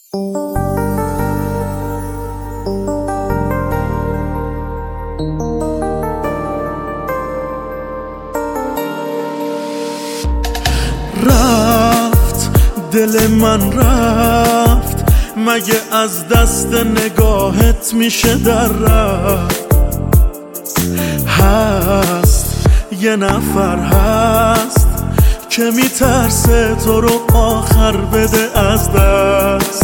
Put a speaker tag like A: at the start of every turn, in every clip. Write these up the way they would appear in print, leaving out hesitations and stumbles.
A: رفت دل من رفت، مگه از دست نگاهت میشه در رفت؟ هست یه نفر هست که میترسه تو رو آخر بده از دست.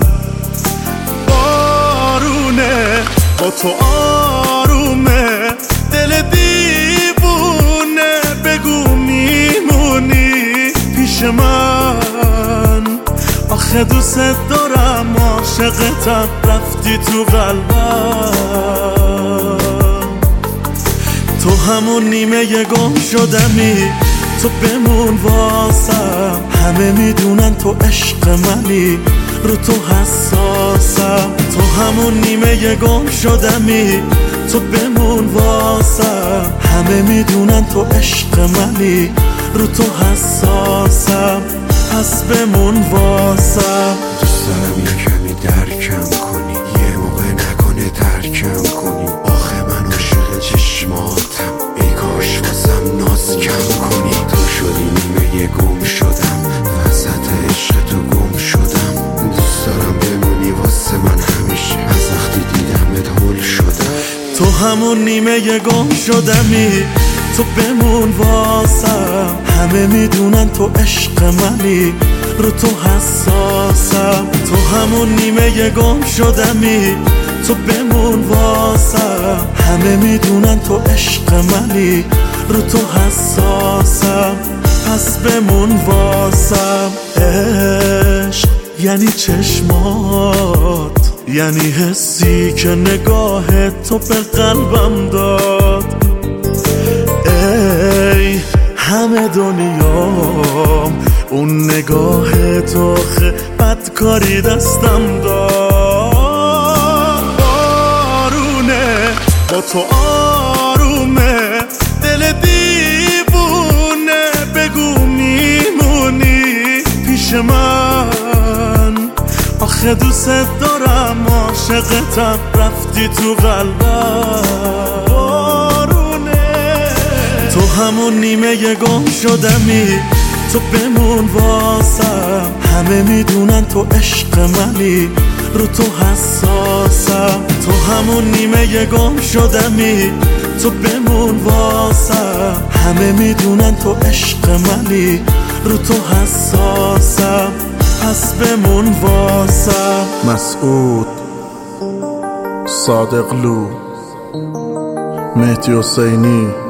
A: بارونه با تو آرومه، دل دیوونه، بگو میمونی پیش من؟ آخه دوست دارم، عاشقتم، رفتی تو قلبم. تو همون نیمه گم شدمی، تو بمون واسم. همه میدونن تو عشق منی، رو تو حساسم. تو همون نیمه گم شدمی، تو بمون واسم. همه میدونن تو عشق منی، رو تو حساسم. پس بمون واسم.
B: دوست دارم یه کمی درکم کنی، یه موقع نکنه ترکم کنی. آخه من عاشق چشماتم، ای کاش واسم ناز کم کنی. تو شدی نیمه گم شدم، وسط عشق تو گم شدم. دوست دارم بمونی واسه من همیشه، از وقتی دیدمت هول شدم.
A: تو همون نیمه گم شدمی، تو بمون واسم. همه میدونن تو عشق منی، رو تو حساسم. تو همون نیمه گم شدمی، تو بمون واسم. همه میدونن تو عشق منی، رو تو حساسم. پس بمون واسم. عشق یعنی چشمات، یعنی حسی که نگاه تو به قلبم داد. ای همه دنیام اون نگاه تو، بدکاری دستم داد. بارونه با تو آرومه، دل دیوونه، بگو میمونی پیش من؟ آخه دوست دارم، عاشقتم، رفتی تو قلبم. تو همون نیمه گم شدمی، تو بمون واسم. همه میدونن تو عشق منی، رو تو حساسم. تو همون نیمه گم شدمی، تو بمون واسم. همه میدونن تو عشق منی، رو تو حساسم. پس بمون واسم.
C: مسعود، صادقلو، مهدی حسینی.